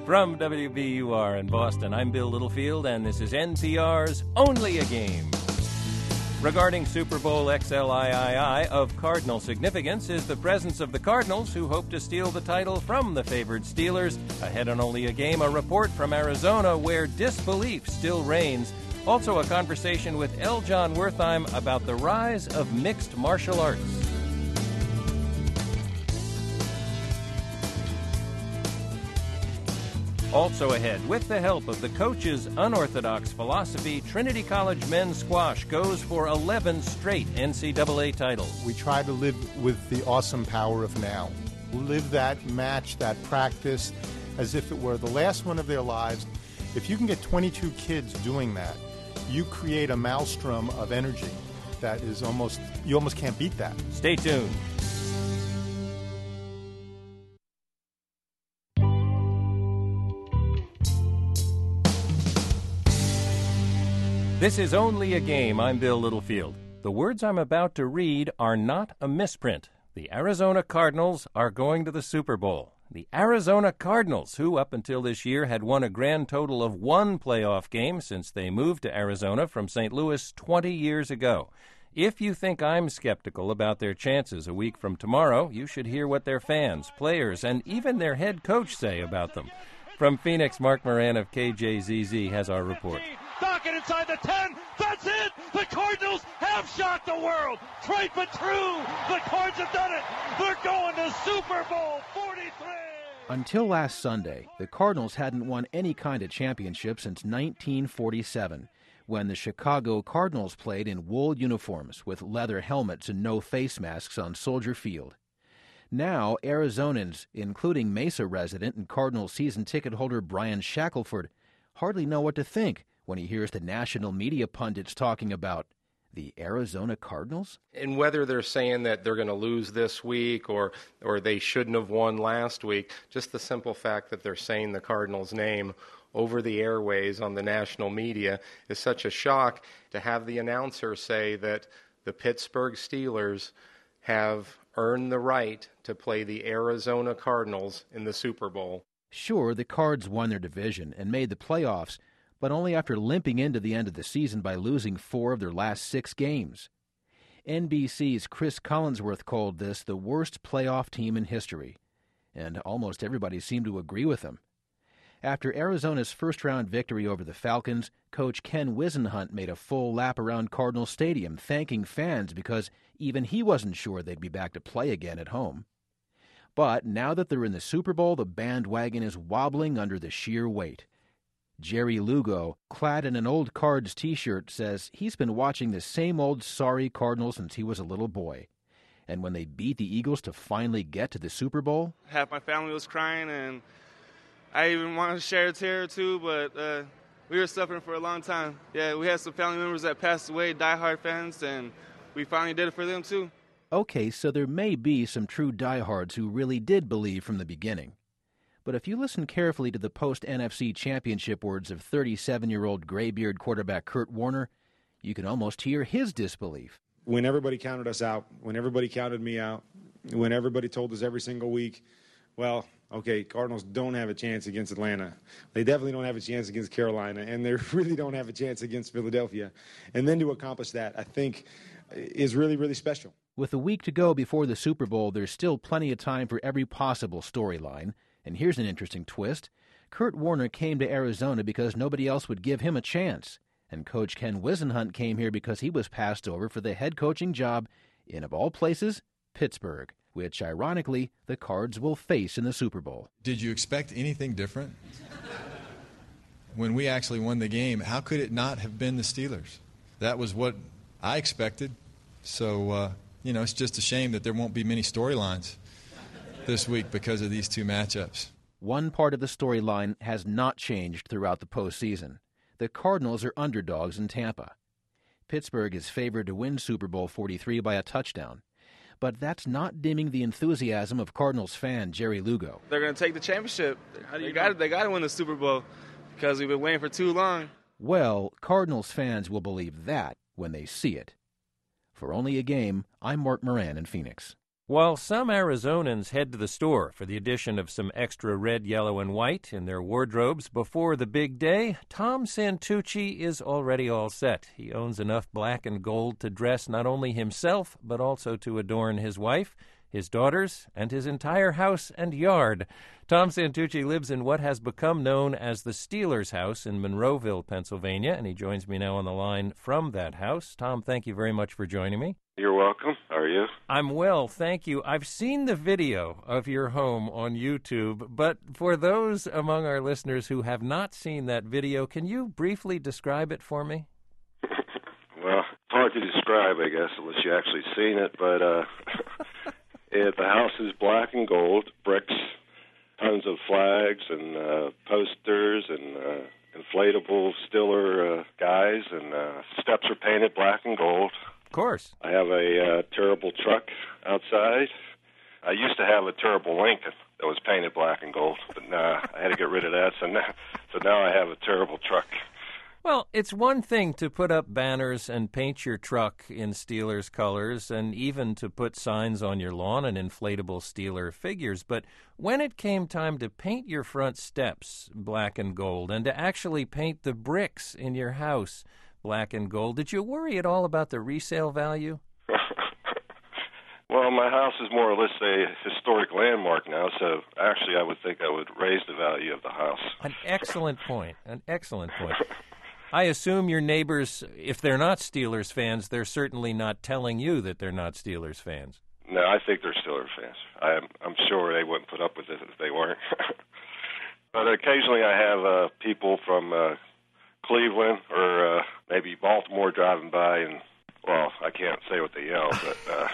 From WBUR in Boston, I'm Bill Littlefield, and this is NPR's Only a Game. Regarding Super Bowl XLIII, of cardinal significance is the presence of the Cardinals, who hope to steal the title from the favored Steelers. Ahead on Only a Game, a report from Arizona where disbelief still reigns. Also a conversation with L. John Wertheim about the rise of mixed martial arts. Also ahead, with the help of the coach's unorthodox philosophy, Trinity College men's squash goes for 11 straight NCAA titles. We try to live with the awesome power of now. Live that match, that practice, as if it were the last one of their lives. If you can get 22 kids doing that, you create a maelstrom of energy that is you almost can't beat that. Stay tuned. This is Only a Game. I'm Bill Littlefield. The words I'm about to read are not a misprint. The Arizona Cardinals are going to the Super Bowl. The Arizona Cardinals, who up until this year had won a grand total of one playoff game since they moved to Arizona from St. Louis 20 years ago. If you think I'm skeptical about their chances a week from tomorrow, you should hear what their fans, players, and even their head coach say about them. From Phoenix, Mark Moran of KJZZ has our report. Dockett inside the 10. That's it. The Cardinals have shocked the world. Trite but true. The Cards have done it. They're going to Super Bowl 43. Until last Sunday, the Cardinals hadn't won any kind of championship since 1947, when the Chicago Cardinals played in wool uniforms with leather helmets and no face masks on Soldier Field. Now, Arizonans, including Mesa resident and Cardinals season ticket holder Brian Shackelford, hardly know what to think when he hears the national media pundits talking about the Arizona Cardinals. And whether they're saying that they're going to lose this week or they shouldn't have won last week, just the simple fact that they're saying the Cardinals' name over the airways on the national media is such a shock. To have the announcer say that the Pittsburgh Steelers have earned the right to play the Arizona Cardinals in the Super Bowl. Sure, the Cards won their division and made the playoffs, but only after limping into the end of the season by losing 4 of their last 6 games. NBC's Chris Collinsworth called this the worst playoff team in history, and almost everybody seemed to agree with him. After Arizona's first-round victory over the Falcons, Coach Ken Whisenhunt made a full lap around Cardinal Stadium, thanking fans because even he wasn't sure they'd be back to play again at home. But now that they're in the Super Bowl, the bandwagon is wobbling under the sheer weight. Jerry Lugo, clad in an old Cards t-shirt, says he's been watching the same old sorry Cardinals since he was a little boy. And when they beat the Eagles to finally get to the Super Bowl, half my family was crying, and I even wanted to share a tear or two, but we were suffering for a long time. Yeah, we had some family members that passed away, diehard fans, and we finally did it for them too. Okay, so there may be some true diehards who really did believe from the beginning. But if you listen carefully to the post-NFC championship words of 37-year-old graybeard quarterback Kurt Warner, you can almost hear his disbelief. When everybody counted us out, when everybody counted me out, when everybody told us every single week, well, okay, Cardinals don't have a chance against Atlanta. They definitely don't have a chance against Carolina, and they really don't have a chance against Philadelphia. And then to accomplish that, I think, is really, really special. With a week to go before the Super Bowl, there's still plenty of time for every possible storyline. And here's an interesting twist. Kurt Warner came to Arizona because nobody else would give him a chance. And Coach Ken Whisenhunt came here because he was passed over for the head coaching job in, of all places, Pittsburgh, which, ironically, the Cards will face in the Super Bowl. Did you expect anything different? When we actually won the game, how could it not have been the Steelers? That was what I expected. So, it's just a shame that there won't be many storylines this week because of these two matchups. One part of the storyline has not changed throughout the postseason. The Cardinals are underdogs in Tampa. Pittsburgh is favored to win Super Bowl 43 by a touchdown. But that's not dimming the enthusiasm of Cardinals fan Jerry Lugo. They're going to take the championship. They got to win the Super Bowl because we've been waiting for too long. Well, Cardinals fans will believe that when they see it. For Only a Game, I'm Mark Moran in Phoenix. While some Arizonans head to the store for the addition of some extra red, yellow, and white in their wardrobes before the big day, Tom Santucci is already all set. He owns enough black and gold to dress not only himself, but also to adorn his wife, his daughters, and his entire house and yard. Tom Santucci lives in what has become known as the Steelers House in Monroeville, Pennsylvania, and he joins me now on the line from that house. Tom, thank you very much for joining me. You're welcome. How are you? I'm well, thank you. I've seen the video of your home on YouTube, but for those among our listeners who have not seen that video, can you briefly describe it for me? Well, it's hard to describe, I guess, unless you actually seen it, but the house is black and gold, bricks, tons of flags and posters and inflatable Steeler guys, and steps are painted black and gold. Of course. I have a terrible truck outside. I used to have a terrible Lincoln that was painted black and gold, but I had to get rid of that, so now I have a terrible truck. Well, it's one thing to put up banners and paint your truck in Steelers colors and even to put signs on your lawn and inflatable Steeler figures, but when it came time to paint your front steps black and gold and to actually paint the bricks in your house black and gold, did you worry at all about the resale value? Well, my house is more or less a historic landmark now, so actually I would think I would raise the value of the house. An excellent point. I assume your neighbors, if they're not Steelers fans, they're certainly not telling you that they're not Steelers fans. No, I think they're Steelers fans. I'm sure they wouldn't put up with it if they weren't. But occasionally I have people from Cleveland or maybe Baltimore driving by, and, well, I can't say what they yell, but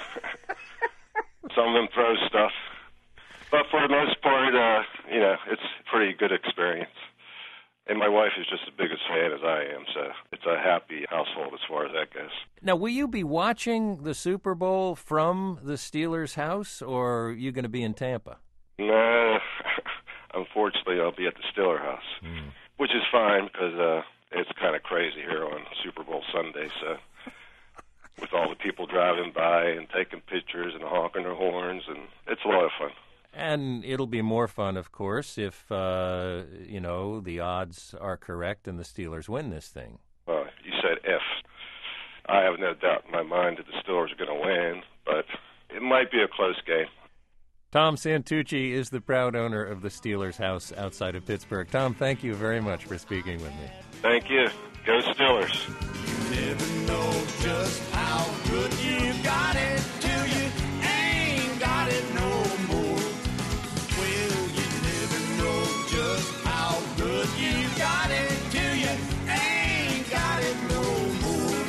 some of them throw stuff. But for the most part, it's a pretty good experience. And my wife is just as big a fan as I am, so it's a happy household as far as that goes. Now, will you be watching the Super Bowl from the Steelers' house, or are you going to be in Tampa? No, unfortunately, I'll be at the Steelers' house, which is fine because it's kind of crazy here on Super Bowl Sunday, so with all the people driving by and taking pictures and honking their horns, and it's a lot of fun. And it'll be more fun, of course, if, the odds are correct and the Steelers win this thing. Well, you said if. I have no doubt in my mind that the Steelers are going to win, but it might be a close game. Tom Santucci is the proud owner of the Steelers House outside of Pittsburgh. Tom, thank you very much for speaking with me. Thank you. Go Steelers. You never know just how good you got it till you ain't got it no more. Well, you never know just how good you got it till you ain't got it no more.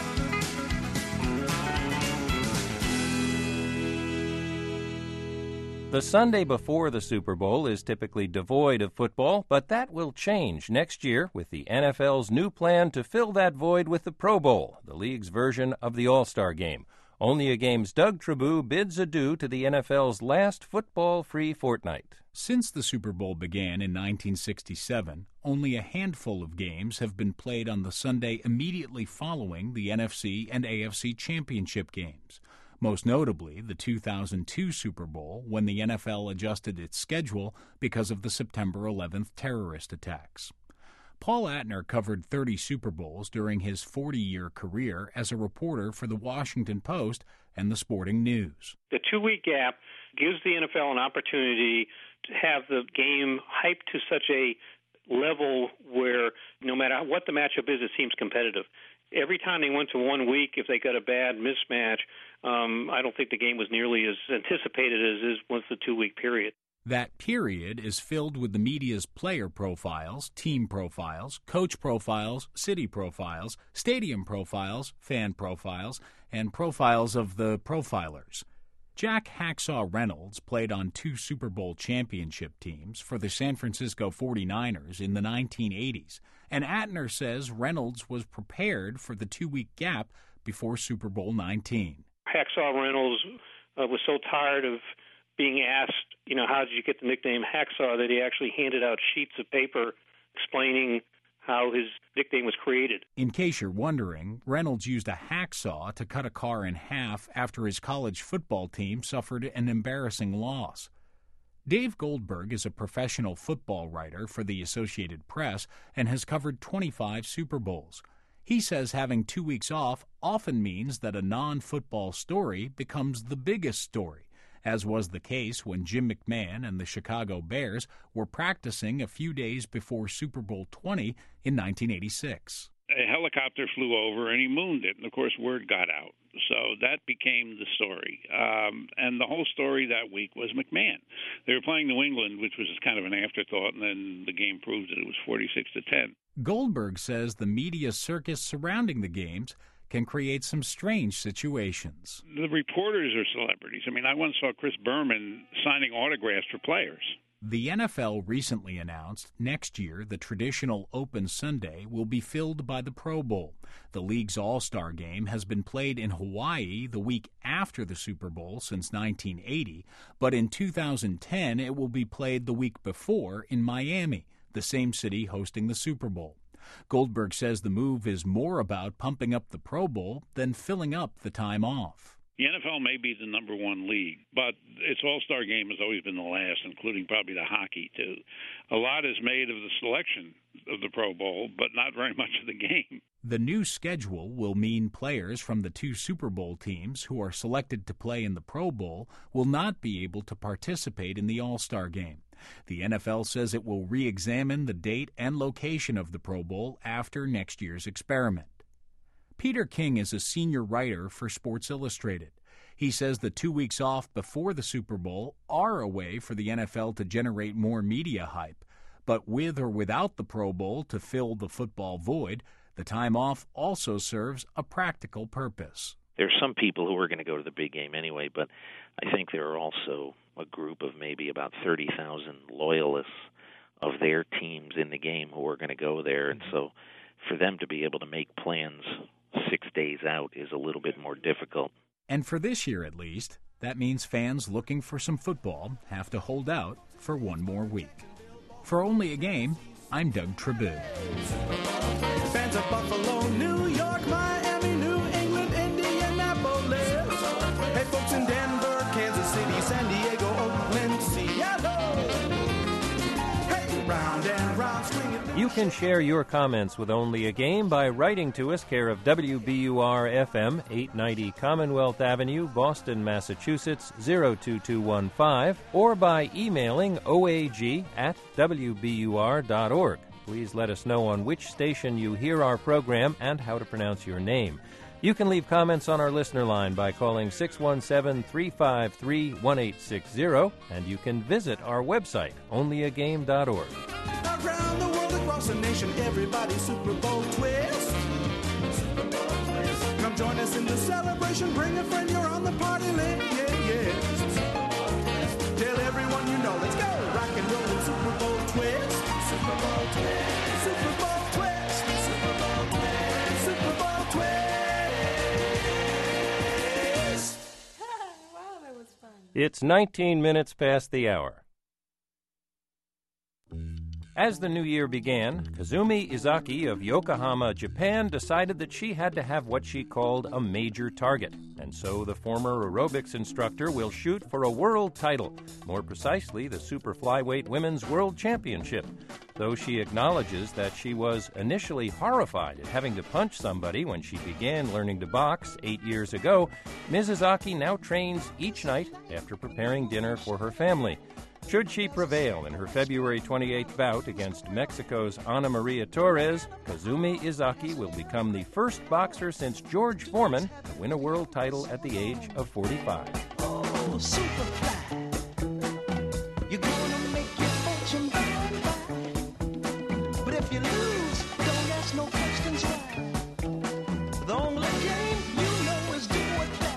The Sunday before the Super Bowl is typically devoid of football, but that will change next year with the NFL's new plan to fill that void with the Pro Bowl, the league's version of the All-Star Game. Only a Game's Doug Trabue bids adieu to the NFL's last football-free fortnight. Since the Super Bowl began in 1967, only a handful of games have been played on the Sunday immediately following the NFC and AFC championship games. Most notably, the 2002 Super Bowl, when the NFL adjusted its schedule because of the September 11th terrorist attacks. Paul Atner covered 30 Super Bowls during his 40-year career as a reporter for The Washington Post and The Sporting News. The 2-week gap gives the NFL an opportunity to have the game hyped to such a level where no matter what the matchup is, it seems competitive. Every time they went to 1 week, if they got a bad mismatch, I don't think the game was nearly as anticipated as was the 2-week period. That period is filled with the media's player profiles, team profiles, coach profiles, city profiles, stadium profiles, fan profiles, and profiles of the profilers. Jack Hacksaw Reynolds played on 2 Super Bowl championship teams for the San Francisco 49ers in the 1980s, and Atner says Reynolds was prepared for the 2-week gap before Super Bowl 19. Hacksaw Reynolds was so tired of being asked, how did you get the nickname Hacksaw, that he actually handed out sheets of paper explaining how his nickname was created. In case you're wondering, Reynolds used a hacksaw to cut a car in half after his college football team suffered an embarrassing loss. Dave Goldberg is a professional football writer for the Associated Press and has covered 25 Super Bowls. He says having 2 weeks off often means that a non-football story becomes the biggest story, as was the case when Jim McMahon and the Chicago Bears were practicing a few days before Super Bowl 20 in 1986. A helicopter flew over and he mooned it, and of course word got out. So that became the story. And the whole story that week was McMahon. They were playing New England, which was kind of an afterthought, and then the game proved that it was 46-10. Goldberg says the media circus surrounding the games can create some strange situations. The reporters are celebrities. I mean, I once saw Chris Berman signing autographs for players. The NFL recently announced next year the traditional Open Sunday will be filled by the Pro Bowl. The league's All-Star game has been played in Hawaii the week after the Super Bowl since 1980, but in 2010 it will be played the week before in Miami, the same city hosting the Super Bowl. Goldberg says the move is more about pumping up the Pro Bowl than filling up the time off. The NFL may be the number one league, but its All-Star game has always been the last, including probably the hockey, too. A lot is made of the selection of the Pro Bowl, but not very much of the game. The new schedule will mean players from the 2 Super Bowl teams who are selected to play in the Pro Bowl will not be able to participate in the All-Star game. The NFL says it will re-examine the date and location of the Pro Bowl after next year's experiment. Peter King is a senior writer for Sports Illustrated. He says the 2 weeks off before the Super Bowl are a way for the NFL to generate more media hype. But with or without the Pro Bowl to fill the football void, the time off also serves a practical purpose. There are some people who are going to go to the big game anyway, but I think there are also a group of maybe about 30,000 loyalists of their teams in the game who are going to go there. And so for them to be able to make plans 6 days out is a little bit more difficult. And for this year at least, that means fans looking for some football have to hold out for one more week. For Only a Game, I'm Doug Tribune. Fans of Buffalo, New York, Miami, New England, Indianapolis. Hey, folks in Denver, Kansas City, San Diego, Oakland, Seattle. Hey, round and round, swing it. You can share your comments with Only a Game by writing to us, care of WBUR-FM, 890 Commonwealth Avenue, Boston, Massachusetts, 02215, or by emailing oag@wbur.org. Please let us know on which station you hear our program and how to pronounce your name. You can leave comments on our listener line by calling 617-353-1860, and you can visit our website, onlyagame.org. Around the world, across the nation, everybody's Super Bowl twist. Come join us in the celebration. Bring a friend, you're on the party list. Yeah. Tell everyone you know. Let's go. Rock and roll and Super Bowl twist. Super Bowl twist. Super Bowl twist. Super Bowl twist. Super Bowl twist. Wow, that was fun. It's 19 minutes past the hour. As the new year began, Kazumi Izaki of Yokohama, Japan, decided that she had to have what she called a major target. And so the former aerobics instructor will shoot for a world title, more precisely the Super Flyweight Women's World Championship. Though she acknowledges that she was initially horrified at having to punch somebody when she began learning to box 8 years ago, Ms. Izaki now trains each night after preparing dinner for her family. Should she prevail in her February 28th bout against Mexico's Ana Maria Torres, Kazumi Izaki will become the first boxer since George Foreman to win a world title at the age of 45. Oh, Superfly. You're gonna make your fortune by and by. But if you lose, don't ask no questions why. The only game you know is do or die.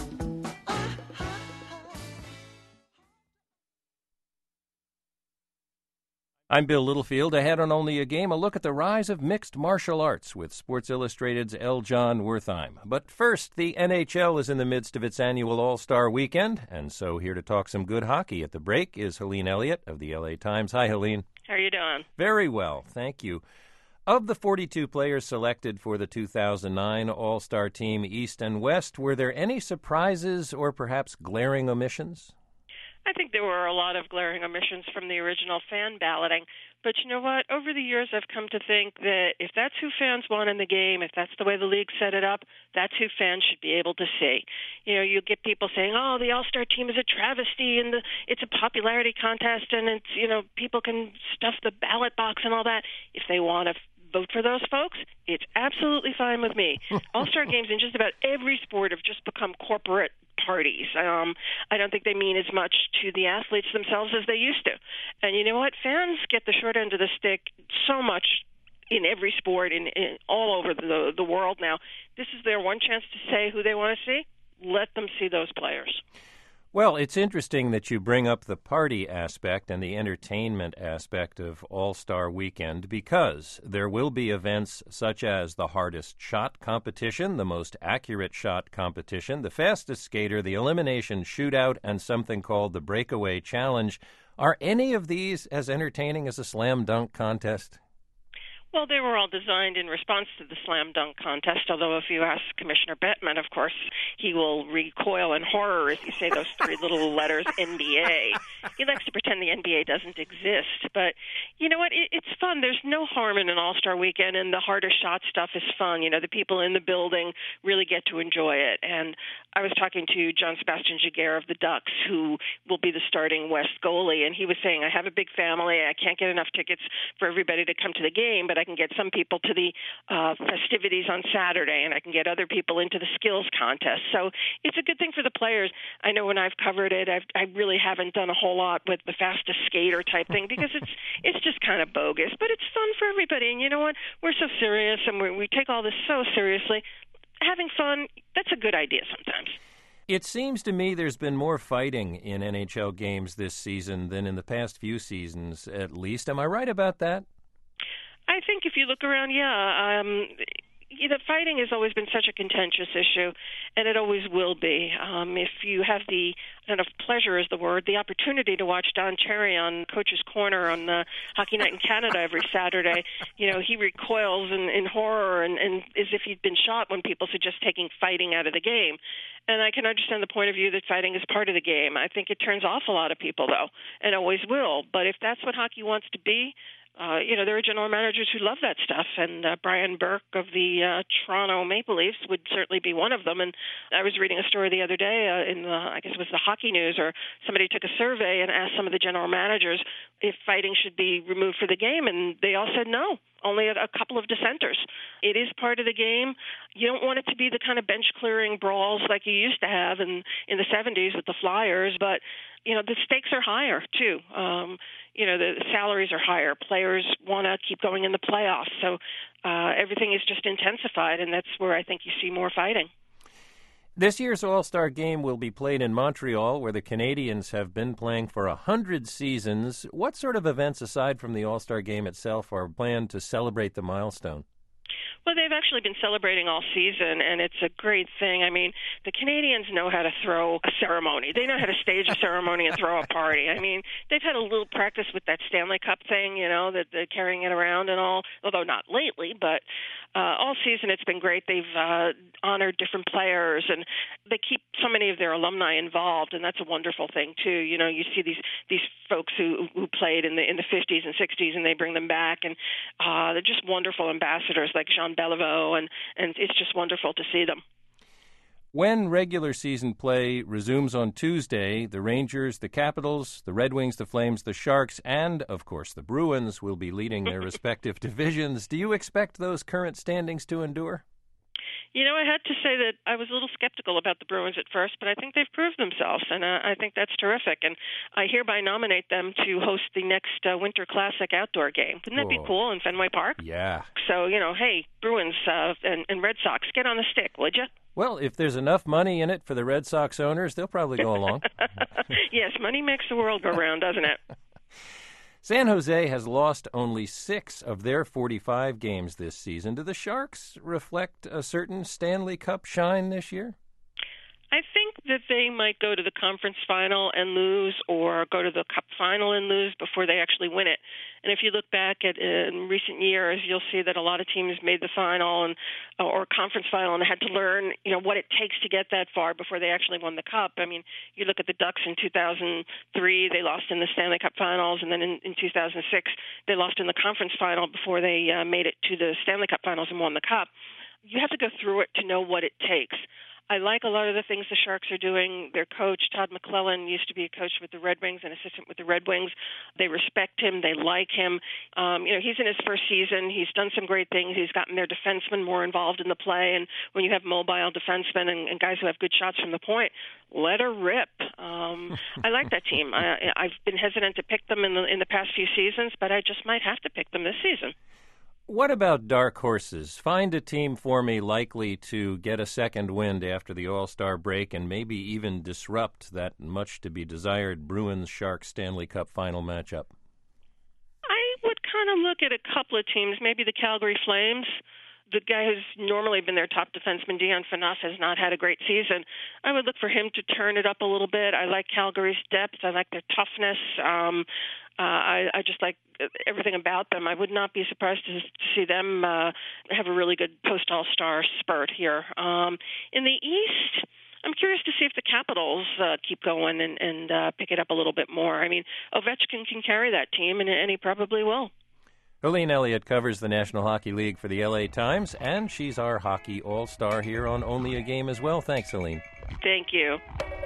I'm Bill Littlefield. Ahead on Only a Game, a look at the rise of mixed martial arts with Sports Illustrated's L. John Wertheim. But first, the NHL is in the midst of its annual All-Star Weekend, and so here to talk some good hockey at the break is Helene Elliott of the LA Times. Hi, Helene. How are you doing? Very well, thank you. Of the 42 players selected for the 2009 All-Star Team East and West, were there any surprises or perhaps glaring omissions? I think there were a lot of glaring omissions from the original fan balloting. But you know what? Over the years, I've come to think that if that's who fans want in the game, if that's the way the league set it up, that's who fans should be able to see. You know, you get people saying, oh, the All-Star Team is a travesty and it's a popularity contest and it's, you know, people can stuff the ballot box and all that. If they want to vote for those folks, it's absolutely fine with me. All-Star games in just about every sport have just become corporate parties. I don't think they mean as much to the athletes themselves as they used to. And you know what? Fans get the short end of the stick so much in every sport, in all over the world now. This is their one chance to say who they want to see. Let them see those players. Well, it's interesting that you bring up the party aspect and the entertainment aspect of All-Star Weekend because there will be events such as the hardest shot competition, the most accurate shot competition, the fastest skater, the elimination shootout, and something called the breakaway challenge. Are any of these as entertaining as a slam dunk contest? Well, they were all designed in response to the slam dunk contest, although if you ask Commissioner Bettman, of course, he will recoil in horror as you say those three little letters, NBA. He likes to pretend the NBA doesn't exist. But you know what? It's fun. There's no harm in an All-Star Weekend, and the harder shot stuff is fun. You know, the people in the building really get to enjoy it. And I was talking to John Sebastian Giguère of the Ducks, who will be the starting West goalie, and he was saying, I have a big family. I can't get enough tickets for everybody to come to the game, but I can get some people to the festivities on Saturday, and I can get other people into the skills contest. So it's a good thing for the players. I know when I've covered it, I really haven't done a whole lot with the fastest skater type thing because it's just kind of bogus, but it's fun for everybody. And you know what? We're so serious, and we take all this so seriously. Having fun, that's a good idea sometimes. It seems to me there's been more fighting in NHL games this season than in the past few seasons, at least. Am I right about that? I think if you look around, fighting has always been such a contentious issue, and it always will be. If you have the, I don't know if pleasure is the word, the opportunity to watch Don Cherry on Coach's Corner on Hockey Night in Canada every Saturday, you know, he recoils in horror and as if he'd been shot when people suggest taking fighting out of the game. And I can understand the point of view that fighting is part of the game. I think it turns off a lot of people, though, and always will. But if that's what hockey wants to be, there are general managers who love that stuff, and Brian Burke of the Toronto Maple Leafs would certainly be one of them. And I was reading a story the other day in I guess it was the Hockey News, or somebody took a survey and asked some of the general managers if fighting should be removed for the game, and they all said no. Only a couple of dissenters. It is part of the game. You don't want it to be the kind of bench-clearing brawls like you used to have in the 70s with the Flyers, but the stakes are higher, too. The salaries are higher. Players want to keep going in the playoffs. So everything is just intensified, and that's where I think you see more fighting. This year's All-Star Game will be played in Montreal, where the Canadiens have been playing for 100 seasons. What sort of events, aside from the All-Star Game itself, are planned to celebrate the milestone? Well, they've actually been celebrating all season, and it's a great thing. I mean, the Canadians know how to throw a ceremony. They know how to stage a ceremony and throw a party. I mean, they've had a little practice with that Stanley Cup thing, that they're carrying it around and all, although not lately, but all season it's been great. They've honored different players, and they keep so many of their alumni involved, and that's a wonderful thing, too. You see these folks who played in the 50s and 60s, and they bring them back, and they're just wonderful ambassadors like Jean Beliveau, and it's just wonderful to see them. When regular season play resumes on Tuesday, the Rangers, the Capitals, the Red Wings, the Flames, the Sharks, and, of course, the Bruins will be leading their respective divisions. Do you expect those current standings to endure? I had to say that I was a little skeptical about the Bruins at first, but I think they've proved themselves, and I think that's terrific. And I hereby nominate them to host the next Winter Classic outdoor game. Wouldn't that be cool in Fenway Park? Yeah. So, hey, Bruins and Red Sox, get on the stick, would you? Well, if there's enough money in it for the Red Sox owners, they'll probably go along. Yes, money makes the world go round, doesn't it? San Jose has lost only 6 of their 45 games this season. Do the Sharks reflect a certain Stanley Cup shine this year? I think that they might go to the conference final and lose, or go to the cup final and lose before they actually win it. And if you look back at in recent years, you'll see that a lot of teams made the final or conference final and had to learn, what it takes to get that far before they actually won the cup. I mean, you look at the Ducks in 2003; they lost in the Stanley Cup Finals, and then in 2006 they lost in the conference final before they made it to the Stanley Cup Finals and won the cup. You have to go through it to know what it takes. I like a lot of the things the Sharks are doing. Their coach, Todd McClellan, used to be a coach with the Red Wings, an assistant with the Red Wings. They respect him. They like him. He's in his first season. He's done some great things. He's gotten their defensemen more involved in the play. And when you have mobile defensemen and guys who have good shots from the point, let her rip. I like that team. I've been hesitant to pick them in the past few seasons, but I just might have to pick them this season. What about dark horses? Find a team for me likely to get a second wind after the All-Star break and maybe even disrupt that much-to-be-desired Bruins-Sharks Stanley Cup final matchup. I would kind of look at a couple of teams, maybe the Calgary Flames. The guy who's normally been their top defenseman, Dion Phaneuf, has not had a great season. I would look for him to turn it up a little bit. I like Calgary's depth. I like their toughness. I just like everything about them. I would not be surprised to see them have a really good post-All-Star spurt here. In the East, I'm curious to see if the Capitals keep going and pick it up a little bit more. I mean, Ovechkin can carry that team, and he probably will. Helene Elliott covers the National Hockey League for the LA Times, and she's our hockey all-star here on Only a Game as well. Thanks, Helene. Thank you.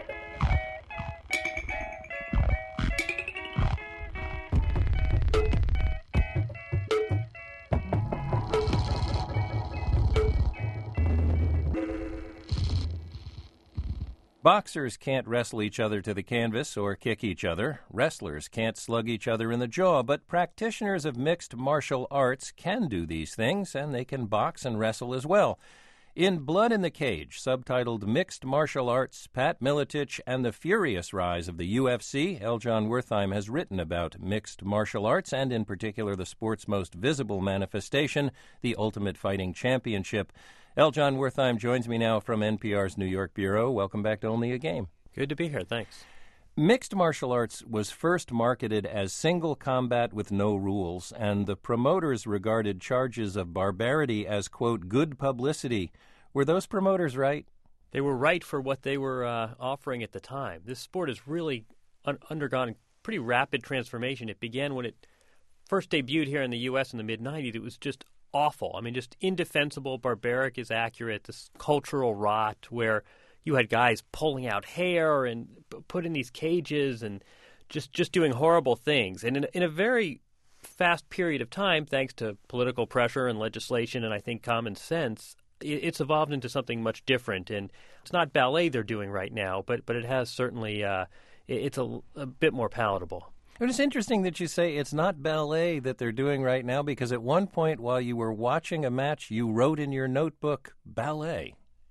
Boxers can't wrestle each other to the canvas or kick each other. Wrestlers can't slug each other in the jaw, but practitioners of mixed martial arts can do these things, and they can box and wrestle as well. In Blood in the Cage, subtitled Mixed Martial Arts, Pat Miletich and the Furious Rise of the UFC, L. Jon Wertheim has written about mixed martial arts and in particular the sport's most visible manifestation, the Ultimate Fighting Championship. L. Jon Wertheim joins me now from NPR's New York Bureau. Welcome back to Only a Game. Good to be here, thanks. Mixed martial arts was first marketed as single combat with no rules, and the promoters regarded charges of barbarity as, quote, good publicity. Were those promoters right? They were right for what they were offering at the time. This sport has really undergone pretty rapid transformation. It began when it first debuted here in the U.S. in the mid-'90s. It was just awful. I mean, just indefensible. Barbaric is accurate. This cultural rot where you had guys pulling out hair and put in these cages and just doing horrible things. And in a very fast period of time, thanks to political pressure and legislation and I think common sense, it's evolved into something much different. And it's not ballet they're doing right now, but it has certainly it's a bit more palatable. It's interesting that you say it's not ballet that they're doing right now, because at one point while you were watching a match, you wrote in your notebook, ballet.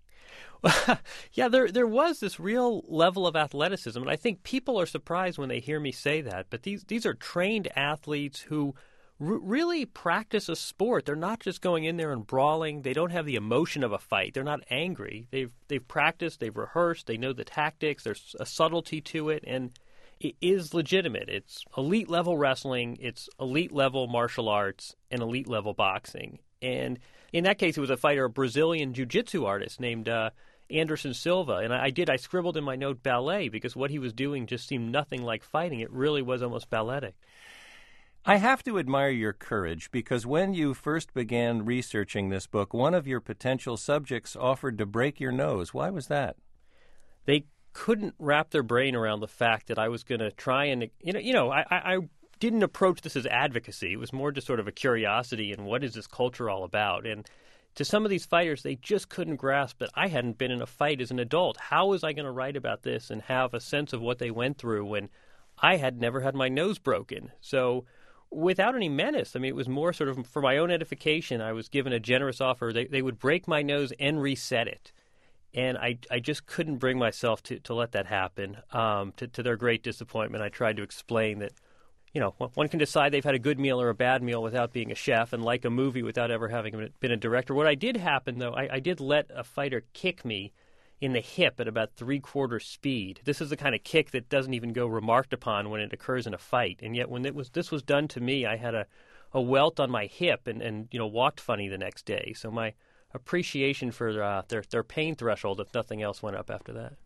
Yeah, there was this real level of athleticism, and I think people are surprised when they hear me say that. But these are trained athletes who really practice a sport. They're not just going in there and brawling. They don't have the emotion of a fight. They're not angry. They've practiced, they've rehearsed, they know the tactics. There's a subtlety to it, and it is legitimate. It's elite-level wrestling, it's elite-level martial arts, and elite-level boxing. And in that case, it was a fighter, a Brazilian jiu-jitsu artist named Anderson Silva. And I scribbled in my note ballet because what he was doing just seemed nothing like fighting. It really was almost balletic. I have to admire your courage, because when you first began researching this book, one of your potential subjects offered to break your nose. Why was that? They couldn't wrap their brain around the fact that I was going to try and, I didn't approach this as advocacy. It was more just sort of a curiosity and what is this culture all about? And to some of these fighters, they just couldn't grasp that I hadn't been in a fight as an adult. How was I going to write about this and have a sense of what they went through when I had never had my nose broken? So without any menace, I mean, it was more sort of for my own edification. I was given a generous offer. They would break my nose and reset it. And I just couldn't bring myself to let that happen. To their great disappointment, I tried to explain that, one can decide they've had a good meal or a bad meal without being a chef and like a movie without ever having been a director. What I did happen, though, I did let a fighter kick me in the hip at about 3/4 speed. This is the kind of kick that doesn't even go remarked upon when it occurs in a fight. And yet when this was done to me, I had a welt on my hip and walked funny the next day. So my appreciation for their pain threshold, if nothing else, went up after that.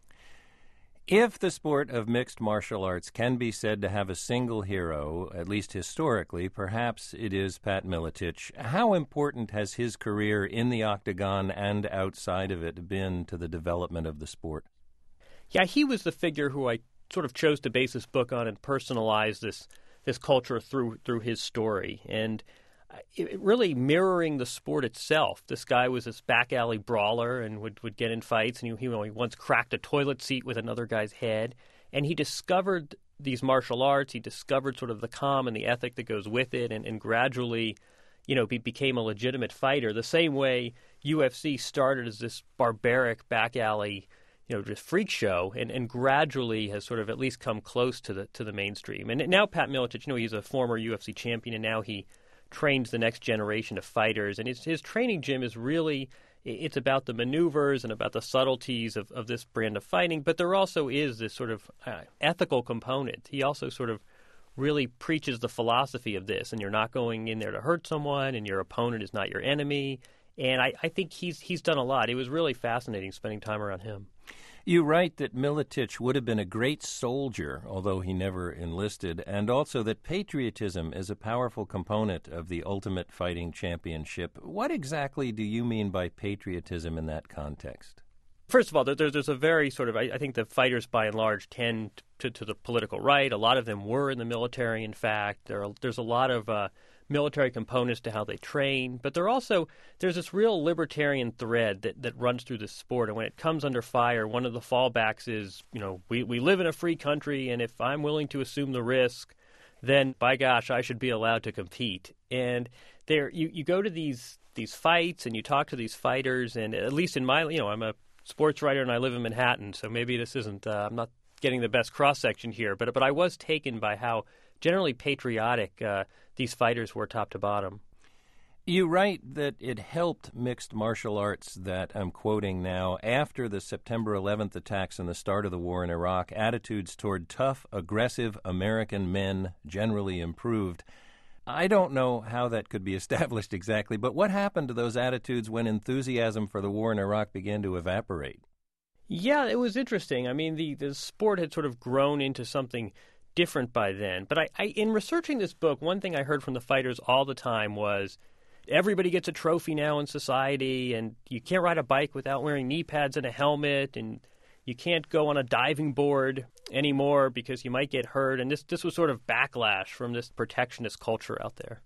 If the sport of mixed martial arts can be said to have a single hero, at least historically, perhaps it is Pat Miletich. How important has his career in the octagon and outside of it been to the development of the sport? Yeah, he was the figure who I sort of chose to base this book on and personalize this culture through his story. And it really mirroring the sport itself. This guy was this back alley brawler and would get in fights, and he once cracked a toilet seat with another guy's head. And he discovered these martial arts. He discovered sort of the calm and the ethic that goes with it, and gradually, became a legitimate fighter. The same way UFC started as this barbaric back alley, just freak show, and gradually has sort of at least come close to the mainstream. And now Pat Miletich, he's a former UFC champion, and now he trains the next generation of fighters. And his training gym is really, it's about the maneuvers and about the subtleties of this brand of fighting, but there also is this sort of ethical component. He also sort of really preaches the philosophy of this, and you're not going in there to hurt someone, and your opponent is not your enemy. And I think he's done a lot. It was really fascinating spending time around him. You write that Miletich would have been a great soldier, although he never enlisted, and also that patriotism is a powerful component of the Ultimate Fighting Championship. What exactly do you mean by patriotism in that context? First of all, there's a very sort of, I think the fighters by and large tend to the political right. A lot of them were in the military, in fact. There's a lot of military components to how they train, but there's this real libertarian thread that runs through this sport. And when it comes under fire, one of the fallbacks is, we live in a free country, and if I'm willing to assume the risk, then by gosh, I should be allowed to compete. And you go to these fights and you talk to these fighters, and at least in my, I'm a sports writer and I live in Manhattan, so maybe this isn't, I'm not getting the best cross-section here, but I was taken by how generally patriotic these fighters were top to bottom. You write that it helped mixed martial arts that, I'm quoting now, after the September 11th attacks and the start of the war in Iraq, attitudes toward tough, aggressive American men generally improved. I don't know how that could be established exactly, but what happened to those attitudes when enthusiasm for the war in Iraq began to evaporate? Yeah, it was interesting. I mean, the sport had sort of grown into something different by then. But I in researching this book, one thing I heard from the fighters all the time was everybody gets a trophy now in society, and you can't ride a bike without wearing knee pads and a helmet, and you can't go on a diving board anymore because you might get hurt. And this was sort of backlash from this protectionist culture out there.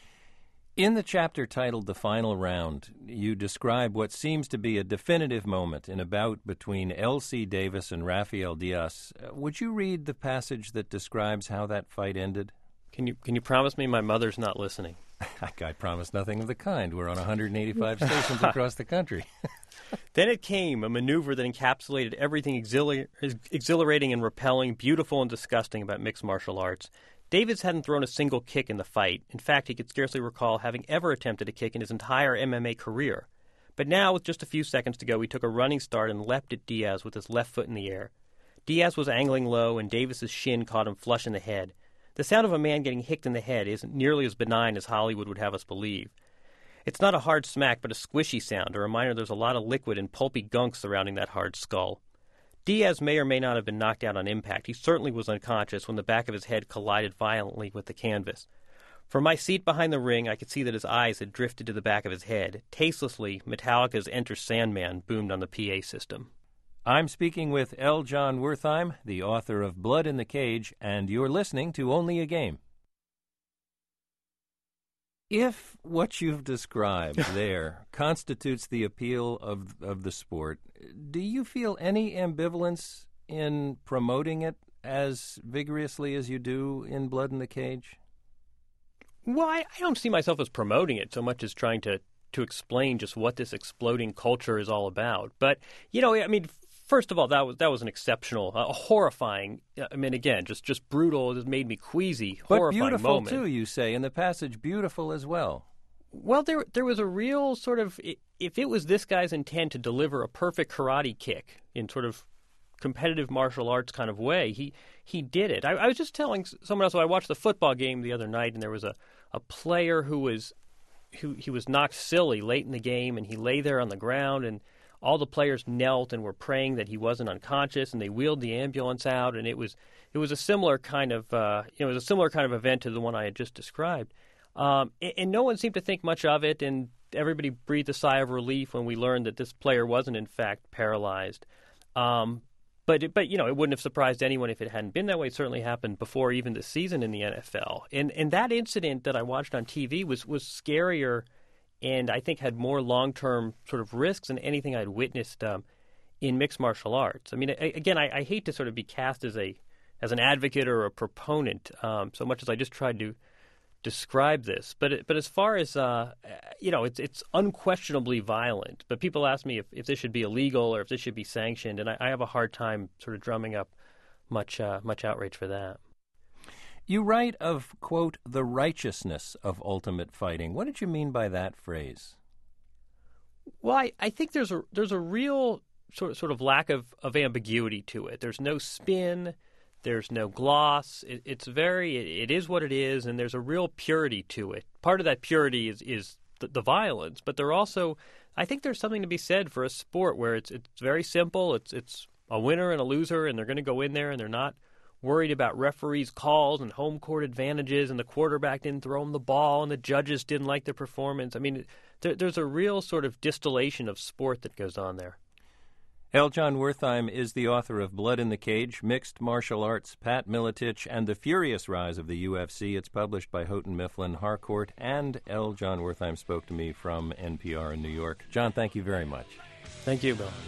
In the chapter titled The Final Round, you describe what seems to be a definitive moment in a bout between L.C. Davis and Rafael Diaz. Would you read the passage that describes how that fight ended? Can you promise me my mother's not listening? I promise nothing of the kind. We're on 185 stations across the country. Then it came, a maneuver that encapsulated everything exhilarating and repelling, beautiful and disgusting about mixed martial arts. Davis hadn't thrown a single kick in the fight. In fact, he could scarcely recall having ever attempted a kick in his entire MMA career. But now, with just a few seconds to go, he took a running start and leapt at Diaz with his left foot in the air. Diaz was angling low, and Davis's shin caught him flush in the head. The sound of a man getting hicked in the head isn't nearly as benign as Hollywood would have us believe. It's not a hard smack, but a squishy sound, a reminder there's a lot of liquid and pulpy gunk surrounding that hard skull. Diaz may or may not have been knocked out on impact. He certainly was unconscious when the back of his head collided violently with the canvas. From my seat behind the ring, I could see that his eyes had drifted to the back of his head. Tastelessly, Metallica's Enter Sandman boomed on the PA system. I'm speaking with L. John Wertheim, the author of Blood in the Cage, and you're listening to Only a Game. If what you've described there constitutes the appeal of the sport, do you feel any ambivalence in promoting it as vigorously as you do in Blood in the Cage? Well, I don't see myself as promoting it so much as trying to explain just what this exploding culture is all about. But, first of all, that was an exceptional, horrifying, again, just brutal. It made me queasy, horrifying moment. But beautiful, too, you say, and the passage beautiful as well. Well, there was a real sort of, if it was this guy's intent to deliver a perfect karate kick in sort of competitive martial arts kind of way, he did it. I was just telling someone else, I watched the football game the other night, and there was a player who was knocked silly late in the game, and he lay there on the ground, and all the players knelt and were praying that he wasn't unconscious, and they wheeled the ambulance out, and it was a similar kind of event to the one I had just described, and no one seemed to think much of it, and everybody breathed a sigh of relief when we learned that this player wasn't in fact paralyzed. But it wouldn't have surprised anyone if it hadn't been that way. It certainly happened before even the season in the NFL. And that incident that I watched on TV was scarier, and I think had more long-term sort of risks than anything I'd witnessed in mixed martial arts. I mean, again, I hate to sort of be cast as an advocate or a proponent so much as I just tried to describe this. But as far as it's unquestionably violent. But people ask me if this should be illegal or if this should be sanctioned, and I have a hard time sort of drumming up much outrage for that. You write of, quote, the righteousness of ultimate fighting. What did you mean by that phrase? Well, I think there's a real sort of lack of ambiguity to it. There's no spin. There's no gloss. It is what it is, and there's a real purity to it. Part of that purity is the violence, but I think there's something to be said for a sport where it's very simple. It's a winner and a loser, and they're going to go in there, and they're not worried about referees' calls and home court advantages, and the quarterback didn't throw him the ball, and the judges didn't like the performance. I mean, there's a real sort of distillation of sport that goes on there. L. Jon Wertheim is the author of Blood in the Cage, Mixed Martial Arts, Pat Miletich, and the Furious Rise of the UFC. It's published by Houghton Mifflin Harcourt, and L. Jon Wertheim spoke to me from NPR in New York. John, thank you very much. Thank you, Bill.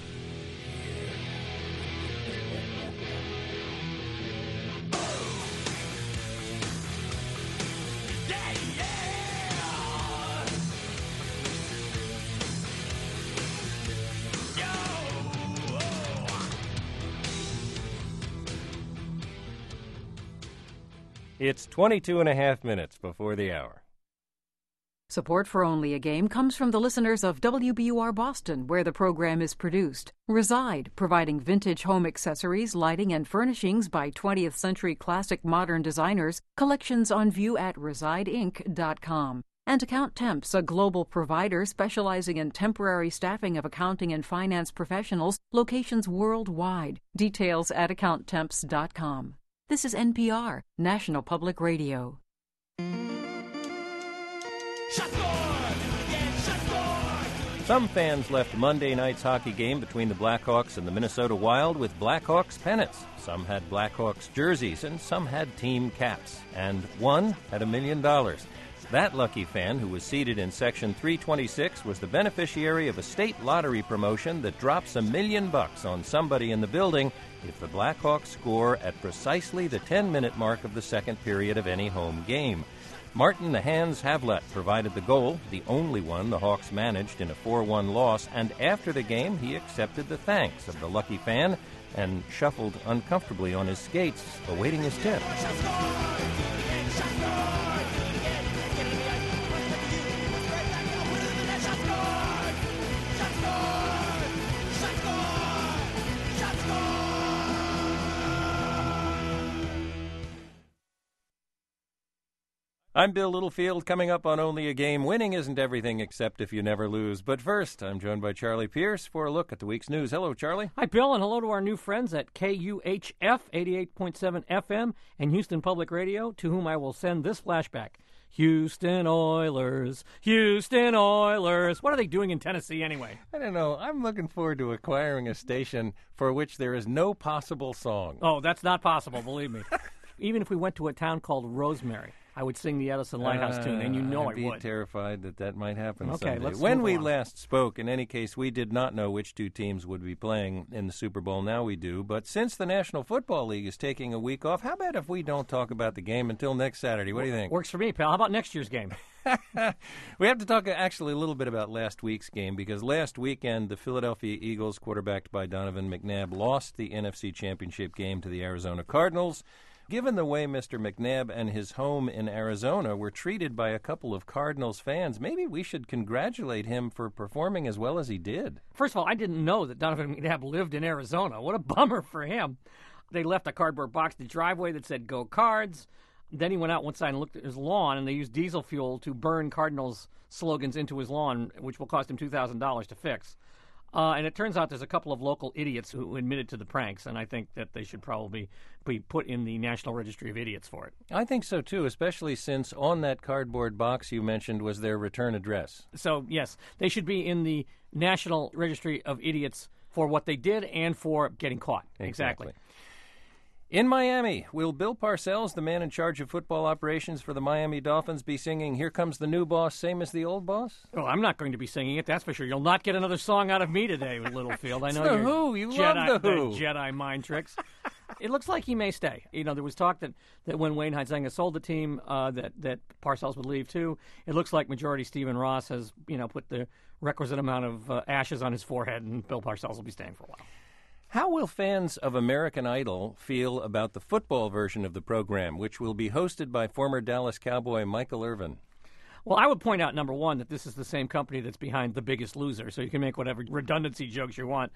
It's 22 and a half minutes before the hour. Support for Only a Game comes from the listeners of WBUR Boston, where the program is produced. Reside, providing vintage home accessories, lighting, and furnishings by 20th century classic modern designers. Collections on view at resideinc.com. And Account Temps, a global provider specializing in temporary staffing of accounting and finance professionals, locations worldwide. Details at accounttemps.com. This is NPR, National Public Radio. Some fans left Monday night's hockey game between the Blackhawks and the Minnesota Wild with Blackhawks pennants. Some had Blackhawks jerseys, and some had team caps. And one had $1 million. That lucky fan, who was seated in Section 326, was the beneficiary of a state lottery promotion that drops $1 million on somebody in the building if the Blackhawks score at precisely the 10-minute mark of the second period of any home game. Martin "the Hands" Havlat provided the goal, the only one the Hawks managed in a 4-1 loss, and after the game he accepted the thanks of the lucky fan and shuffled uncomfortably on his skates, awaiting his tip. I'm Bill Littlefield. Coming up on Only a Game, winning isn't everything except if you never lose. But first, I'm joined by Charlie Pierce for a look at the week's news. Hello, Charlie. Hi, Bill, and hello to our new friends at KUHF 88.7 FM and Houston Public Radio, to whom I will send this flashback. Houston Oilers, Houston Oilers. What are they doing in Tennessee anyway? I don't know. I'm looking forward to acquiring a station for which there is no possible song. Oh, that's not possible, believe me. Even if we went to a town called Rosemary, I would sing the Edison Lighthouse tune, and you know I'd be terrified that might happen Okay, someday. let's When move we on. last spoke, in any case, we did not know which two teams would be playing in the Super Bowl. Now we do. But since the National Football League is taking a week off, how about if we don't talk about the game until next Saturday? What do you think? Works for me, pal. How about next year's game? We have to talk actually a little bit about last week's game, because last weekend the Philadelphia Eagles, quarterbacked by Donovan McNabb, lost the NFC Championship game to the Arizona Cardinals. Given the way Mr. McNabb and his home in Arizona were treated by a couple of Cardinals fans, maybe we should congratulate him for performing as well as he did. First of all, I didn't know that Donovan McNabb lived in Arizona. What a bummer for him. They left a cardboard box in the driveway that said, "Go Cards." Then he went out one side and looked at his lawn, and they used diesel fuel to burn Cardinals slogans into his lawn, which will cost him $2,000 to fix. And it turns out there's a couple of local idiots who admitted to the pranks, and I think that they should probably be put in the National Registry of Idiots for it. I think so, too, especially since on that cardboard box you mentioned was their return address. So, yes, they should be in the National Registry of Idiots for what they did and for getting caught. Exactly. In Miami, will Bill Parcells, the man in charge of football operations for the Miami Dolphins, be singing "Here Comes the New Boss, Same as the Old Boss"? Well, I'm not going to be singing it, that's for sure. You'll not get another song out of me today, Littlefield. I know the you're Who. You love the Who. Jedi mind tricks. It looks like he may stay. You know, there was talk that when Wayne Huizenga sold the team, that Parcells would leave too. It looks like majority Stephen Ross has, put the requisite amount of ashes on his forehead, and Bill Parcells will be staying for a while. How will fans of American Idol feel about the football version of the program, which will be hosted by former Dallas Cowboy Michael Irvin? Well, I would point out, number one, that this is the same company that's behind The Biggest Loser, so you can make whatever redundancy jokes you want.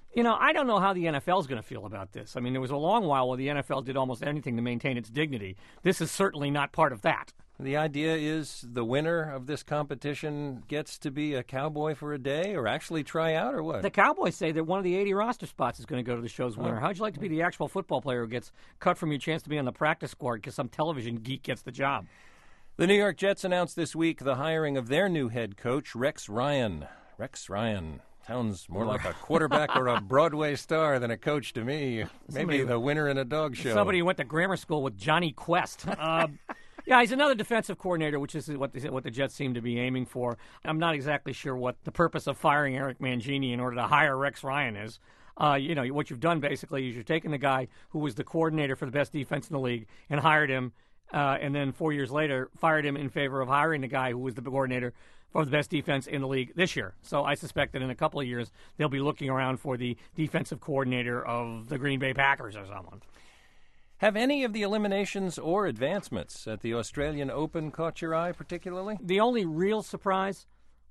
I don't know how the NFL is going to feel about this. I mean, there was a long while where the NFL did almost anything to maintain its dignity. This is certainly not part of that. The idea is the winner of this competition gets to be a Cowboy for a day or actually try out or what? The Cowboys say that one of the 80 roster spots is going to go to the show's winner. Oh. How'd you like to be the actual football player who gets cut from your chance to be on the practice squad because some television geek gets the job? The New York Jets announced this week the hiring of their new head coach, Rex Ryan. Rex Ryan. Sounds more like a quarterback or a Broadway star than a coach to me. Maybe the winner in a dog show. Somebody who went to grammar school with Johnny Quest. Yeah, he's another defensive coordinator, which is what the Jets seem to be aiming for. I'm not exactly sure what the purpose of firing Eric Mangini in order to hire Rex Ryan is. What you've done basically is you've taken the guy who was the coordinator for the best defense in the league and hired him, and then 4 years later fired him in favor of hiring the guy who was the coordinator for the best defense in the league this year. So I suspect that in a couple of years they'll be looking around for the defensive coordinator of the Green Bay Packers or someone. Have any of the eliminations or advancements at the Australian Open caught your eye particularly? The only real surprise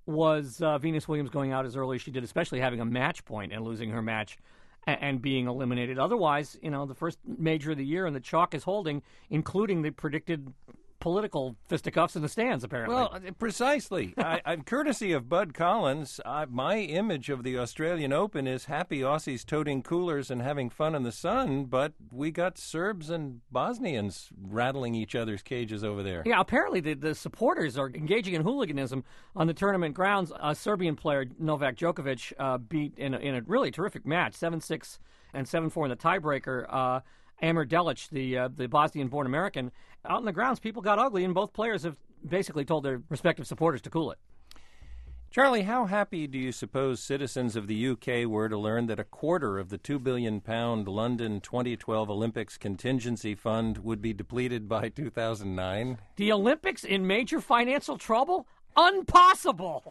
was Venus Williams going out as early as she did, especially having a match point and losing her match and being eliminated. Otherwise, the first major of the year and the chalk is holding, including the predicted political fisticuffs in the stands, apparently. Well, precisely. Courtesy of Bud Collins, my image of the Australian Open is happy Aussies toting coolers and having fun in the sun, but we got Serbs and Bosnians rattling each other's cages over there. Yeah, apparently the supporters are engaging in hooliganism on the tournament grounds. A Serbian player, Novak Djokovic, beat in a really terrific match, 7-6 and 7-4 in the tiebreaker, Amir Delic, the Bosnian-born American. Out in the grounds, people got ugly, and both players have basically told their respective supporters to cool it. Charlie, how happy do you suppose citizens of the UK were to learn that a quarter of the £2 billion London 2012 Olympics contingency fund would be depleted by 2009? The Olympics in major financial trouble? Impossible!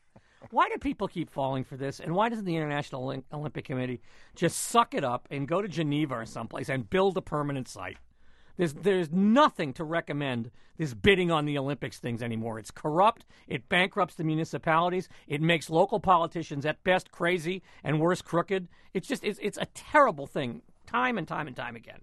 Why do people keep falling for this? And why doesn't the International Olympic Committee just suck it up and go to Geneva or someplace and build a permanent site? There's nothing to recommend this bidding on the Olympics things anymore. It's corrupt. It bankrupts the municipalities. It makes local politicians at best crazy and worse crooked. It's a terrible thing, time and time and time again.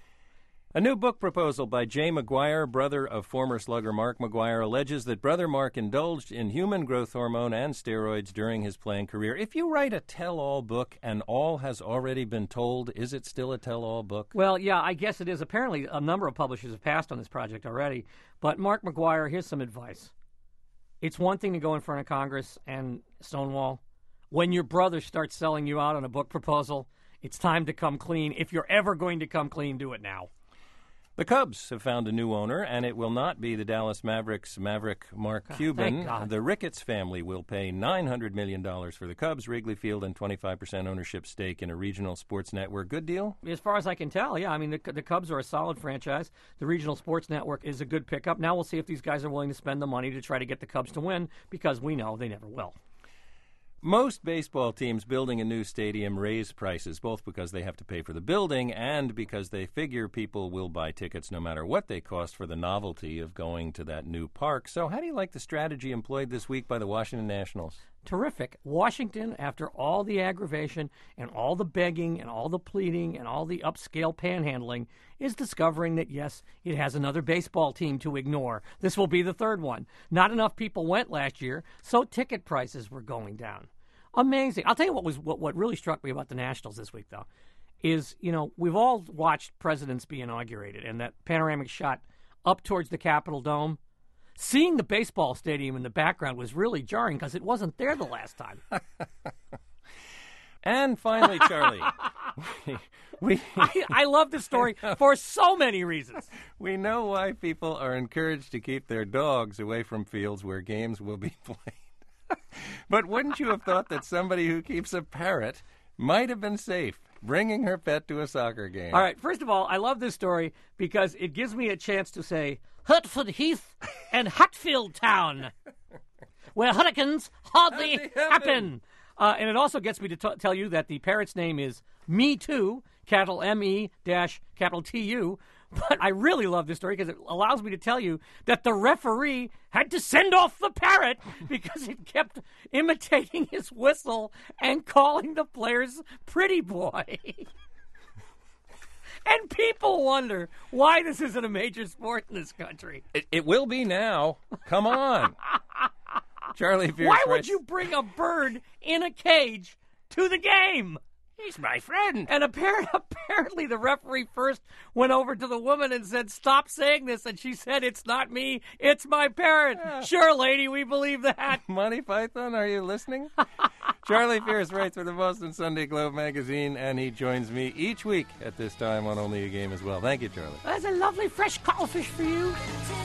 A new book proposal by Jay McGuire, brother of former slugger Mark McGuire, alleges that brother Mark indulged in human growth hormone and steroids during his playing career. If you write a tell-all book and all has already been told, is it still a tell-all book? Well, yeah, I guess it is. Apparently, a number of publishers have passed on this project already. But Mark McGuire, here's some advice. It's one thing to go in front of Congress and stonewall. When your brother starts selling you out on a book proposal, it's time to come clean. If you're ever going to come clean, do it now. The Cubs have found a new owner, and it will not be the Dallas Mavericks' Maverick Mark Cuban. Thank God. The Ricketts family will pay $900 million for the Cubs, Wrigley Field, and 25% ownership stake in a regional sports network. Good deal? As far as I can tell, yeah. I mean, the Cubs are a solid franchise. The regional sports network is a good pickup. Now we'll see if these guys are willing to spend the money to try to get the Cubs to win, because we know they never will. Most baseball teams building a new stadium raise prices, both because they have to pay for the building and because they figure people will buy tickets no matter what they cost for the novelty of going to that new park. So how do you like the strategy employed this week by the Washington Nationals? Terrific. Washington, after all the aggravation and all the begging and all the pleading and all the upscale panhandling, is discovering that, yes, it has another baseball team to ignore. This will be the third one. Not enough people went last year, so ticket prices were going down. Amazing. I'll tell you what really struck me about the Nationals this week, though, is, we've all watched presidents be inaugurated, and that panoramic shot up towards the Capitol Dome. Seeing the baseball stadium in the background was really jarring because it wasn't there the last time. And finally, Charlie, I love this story for so many reasons. We know why people are encouraged to keep their dogs away from fields where games will be played. But wouldn't you have thought that somebody who keeps a parrot might have been safe bringing her pet to a soccer game? All right, first of all, I love this story because it gives me a chance to say Hertford Heath and Hatfield Town, where hurricanes hardly happen. And it also gets me to tell you that the parrot's name is Me Too, capital M-E dash capital T-U. But I really love this story because it allows me to tell you that the referee had to send off the parrot because it kept imitating his whistle and calling the players pretty boy. And people wonder why this isn't a major sport in this country. It will be now. Come on. Charlie Fierce. Why would you bring a bird in a cage to the game? He's my friend. And apparently the referee first went over to the woman and said, "Stop saying this." And she said, "It's not me, it's my parrot." Yeah. Sure, lady, we believe that. Monty Python, are you listening? Charlie Fierce writes for the Boston Sunday Globe magazine, and he joins me each week at this time on Only a Game as well. Thank you, Charlie. There's a lovely fresh cuttlefish for you.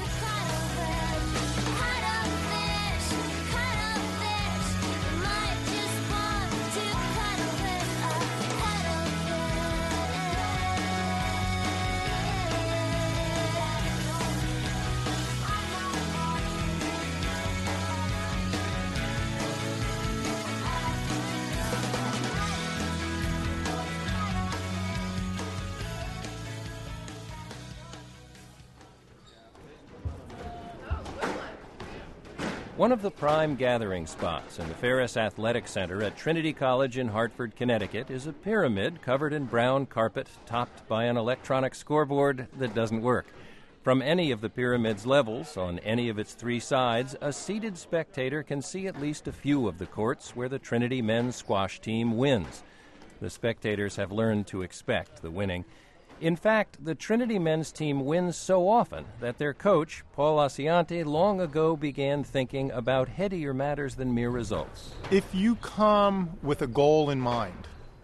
One of the prime gathering spots in the Ferris Athletic Center at Trinity College in Hartford, Connecticut, is a pyramid covered in brown carpet topped by an electronic scoreboard that doesn't work. From any of the pyramid's levels, on any of its three sides, a seated spectator can see at least a few of the courts where the Trinity men's squash team wins. The spectators have learned to expect the winning. In fact, the Trinity men's team wins so often that their coach, Paul Asiante, long ago began thinking about headier matters than mere results. If you come with a goal in mind,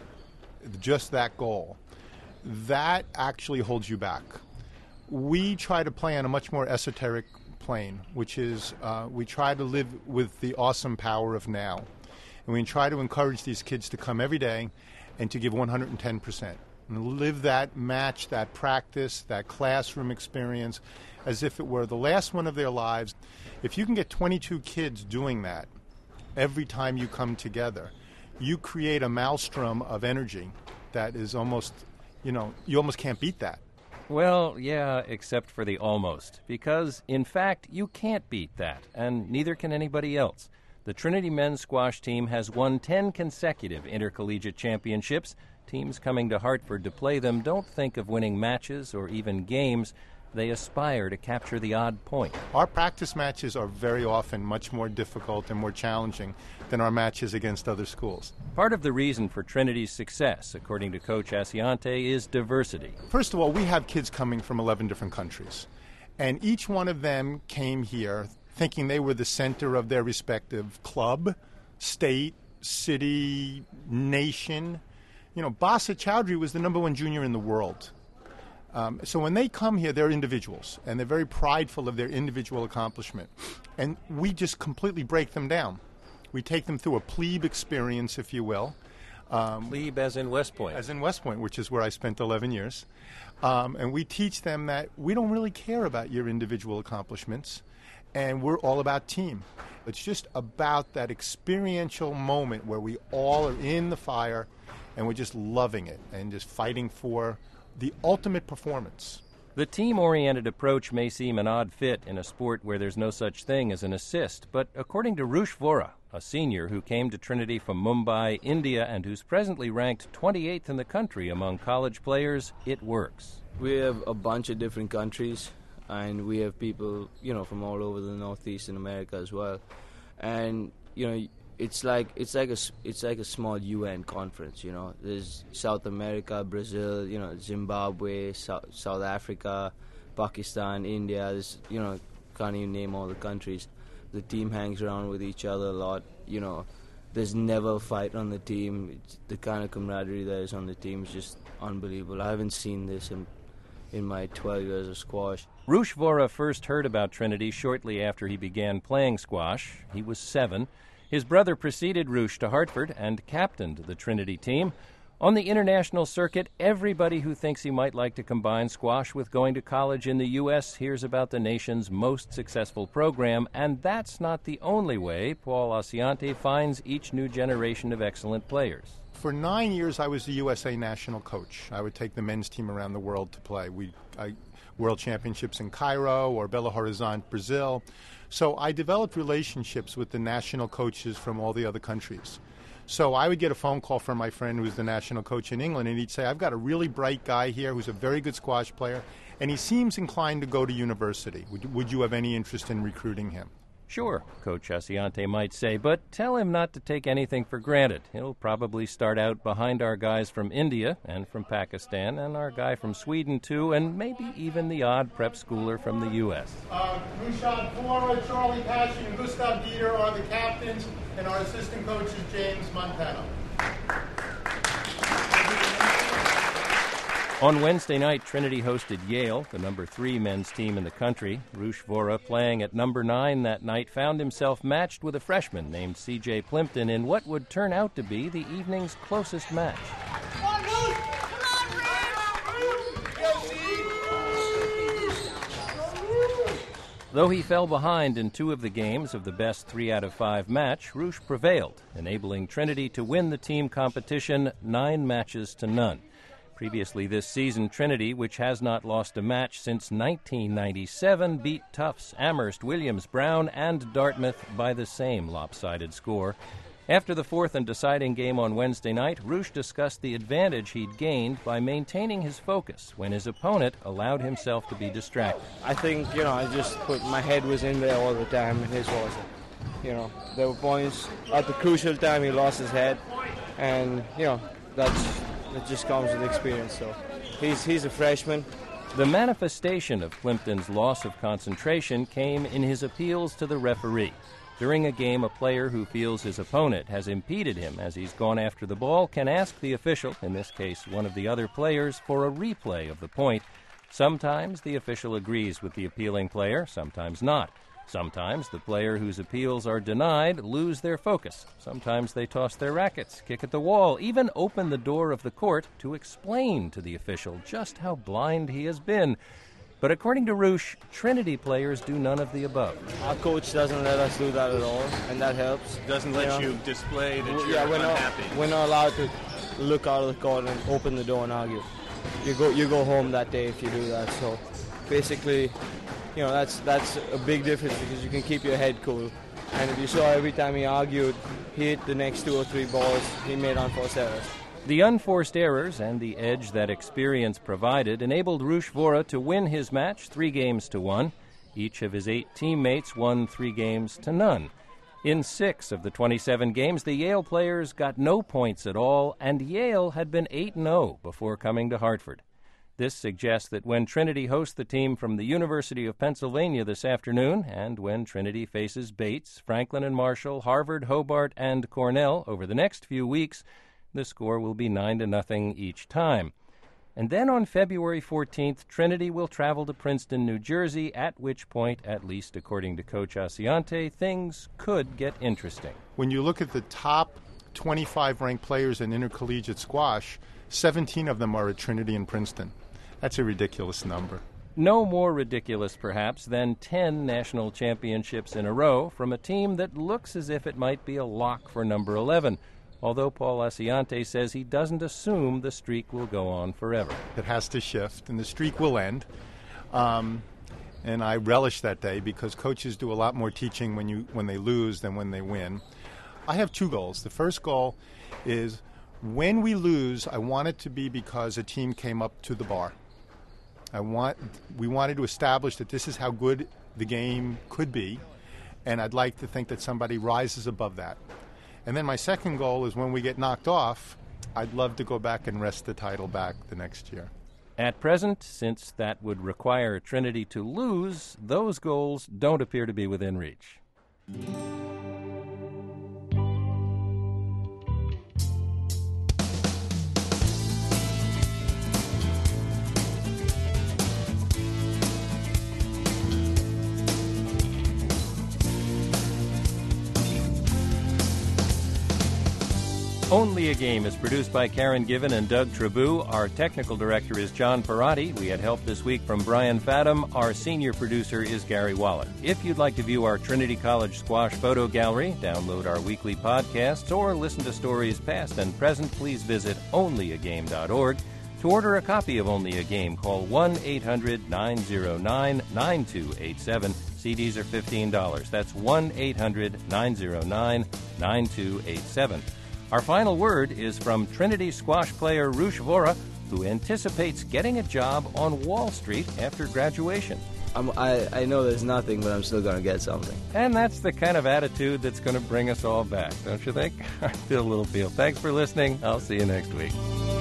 just that goal, that actually holds you back. We try to play on a much more esoteric plane, which is we try to live with the awesome power of now. And we try to encourage these kids to come every day and to give 110%. And live that match, that practice, that classroom experience as if it were the last one of their lives. If you can get 22 kids doing that every time you come together, you create a maelstrom of energy that is almost, you almost can't beat that. Well, yeah, except for the almost. Because, in fact, you can't beat that, and neither can anybody else. The Trinity men's squash team has won 10 consecutive intercollegiate championships. Teams coming to Hartford to play them don't think of winning matches or even games. They aspire to capture the odd point. Our practice matches are very often much more difficult and more challenging than our matches against other schools. Part of the reason for Trinity's success, according to Coach Asiante, is diversity. First of all, we have kids coming from 11 different countries, and each one of them came here thinking they were the center of their respective club, state, city, nation. Basa Chowdhury was the #1 junior in the world. So when they come here, they're individuals, and they're very prideful of their individual accomplishment. And we just completely break them down. We take them through a plebe experience, if you will. Plebe as in West Point. As in West Point, which is where I spent 11 years. And we teach them that we don't really care about your individual accomplishments, and we're all about team. It's just about that experiential moment where we all are in the fire and we're just loving it and just fighting for the ultimate performance. The team-oriented approach may seem an odd fit in a sport where there's no such thing as an assist, but according to Rush Vora, a senior who came to Trinity from Mumbai, India, and who's presently ranked 28th in the country among college players, it works. We have a bunch of different countries, and we have people, from all over the Northeastern America as well. And, it's like a small UN conference, There's South America, Brazil, Zimbabwe, South Africa, Pakistan, India. There's, can't even name all the countries. The team hangs around with each other a lot. There's never a fight on the team. The kind of camaraderie that is on the team is just unbelievable. I haven't seen this in my 12 years of squash. Rush Vora first heard about Trinity shortly after he began playing squash. He was 7. His brother preceded Rush to Hartford and captained the Trinity team. On the international circuit, everybody who thinks he might like to combine squash with going to college in the U.S. hears about the nation's most successful program, and that's not the only way Paul Asiante finds each new generation of excellent players. For 9 years, I was the USA national coach. I would take the men's team around the world to play. World Championships in Cairo or Belo Horizonte, Brazil. So I developed relationships with the national coaches from all the other countries. So I would get a phone call from my friend who's the national coach in England, and he'd say, I've got a really bright guy here who's a very good squash player, and he seems inclined to go to university. Would you have any interest in recruiting him? Sure, Coach Asiante might say, but tell him not to take anything for granted. He'll probably start out behind our guys from India and from Pakistan, and our guy from Sweden, too, and maybe even the odd prep schooler from the U.S. Rushad Vora, Charlie Passion, and Gustav Dieter are the captains, and our assistant coach is James Montano. On Wednesday night, Trinity hosted Yale, the number 3 men's team in the country. Rush Vora, playing at number 9 that night, found himself matched with a freshman named C.J. Plimpton in what would turn out to be the evening's closest match. Though he fell behind in 2 of the games of the best 3 out of 5 match, Rush prevailed, enabling Trinity to win the team competition 9 matches to none. Previously this season, Trinity, which has not lost a match since 1997, beat Tufts, Amherst, Williams, Brown, and Dartmouth by the same lopsided score. After the 4th and deciding game on Wednesday night, Rush discussed the advantage he'd gained by maintaining his focus when his opponent allowed himself to be distracted. I think, I just my head was in there all the time, and his wasn't. There were points at the crucial time he lost his head, and, it just comes with experience. So he's a freshman. The manifestation of Plimpton's loss of concentration came in his appeals to the referee. During a game, a player who feels his opponent has impeded him as he's gone after the ball can ask the official, in this case one of the other players, for a replay of the point. Sometimes the official agrees with the appealing player, sometimes not. Sometimes the player whose appeals are denied lose their focus. Sometimes they toss their rackets, kick at the wall, even open the door of the court to explain to the official just how blind he has been. But according to Rush, Trinity players do none of the above. Our coach doesn't let us do that at all, and that helps. Doesn't let you display that you're unhappy. We're not allowed to look out of the court and open the door and argue. You go home that day if you do that. So basically, that's a big difference because you can keep your head cool. And if you saw every time he argued, he hit the next 2 or 3 balls, he made unforced errors. The unforced errors and the edge that experience provided enabled Rush Vora to win his match 3 games to 1. Each of his 8 teammates won 3 games to none. In 6 of the 27 games, the Yale players got no points at all, and Yale had been 8-0 before coming to Hartford. This suggests that when Trinity hosts the team from the University of Pennsylvania this afternoon, and when Trinity faces Bates, Franklin and Marshall, Harvard, Hobart, and Cornell over the next few weeks, the score will be 9-0 each time. And then on February 14th, Trinity will travel to Princeton, New Jersey, at which point, at least according to Coach Asiante, things could get interesting. When you look at the top 25 ranked players in intercollegiate squash, 17 of them are at Trinity and Princeton. That's a ridiculous number. No more ridiculous, perhaps, than 10 national championships in a row from a team that looks as if it might be a lock for number 11, although Paul Asciante says he doesn't assume the streak will go on forever. It has to shift, and the streak will end. And I relish that day because coaches do a lot more teaching when they lose than when they win. I have two goals. The first goal is when we lose, I want it to be because a team came up to the bar. We wanted to establish that this is how good the game could be, and I'd like to think that somebody rises above that. And then my second goal is when we get knocked off, I'd love to go back and wrest the title back the next year. At present, since that would require Trinity to lose, those goals don't appear to be within reach. Only a Game is produced by Karen Given and Doug Trabou. Our technical director is John Perotti. We had help this week from Brian Fadam. Our senior producer is Gary Wallen. If you'd like to view our Trinity College Squash photo gallery, download our weekly podcasts, or listen to stories past and present, please visit onlyagame.org. To order a copy of Only a Game, call 1-800-909-9287. CDs are $15. That's 1-800-909-9287. Our final word is from Trinity squash player Rush Vora, who anticipates getting a job on Wall Street after graduation. I know there's nothing, but I'm still going to get something. And that's the kind of attitude that's going to bring us all back, don't you think? Phil Littlefield, thanks for listening. I'll see you next week.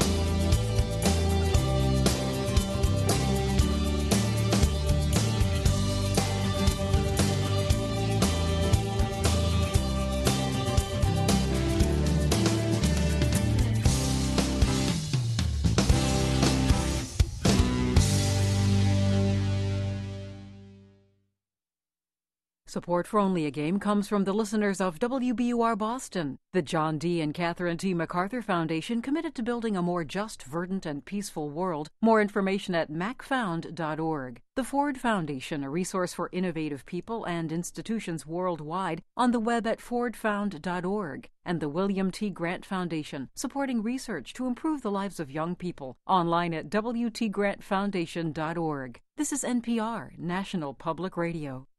Support for Only a Game comes from the listeners of WBUR Boston, the John D. and Catherine T. MacArthur Foundation, committed to building a more just, verdant, and peaceful world. More information at macfound.org. The Ford Foundation, a resource for innovative people and institutions worldwide, on the web at fordfound.org. And the William T. Grant Foundation, supporting research to improve the lives of young people, online at wtgrantfoundation.org. This is NPR, National Public Radio.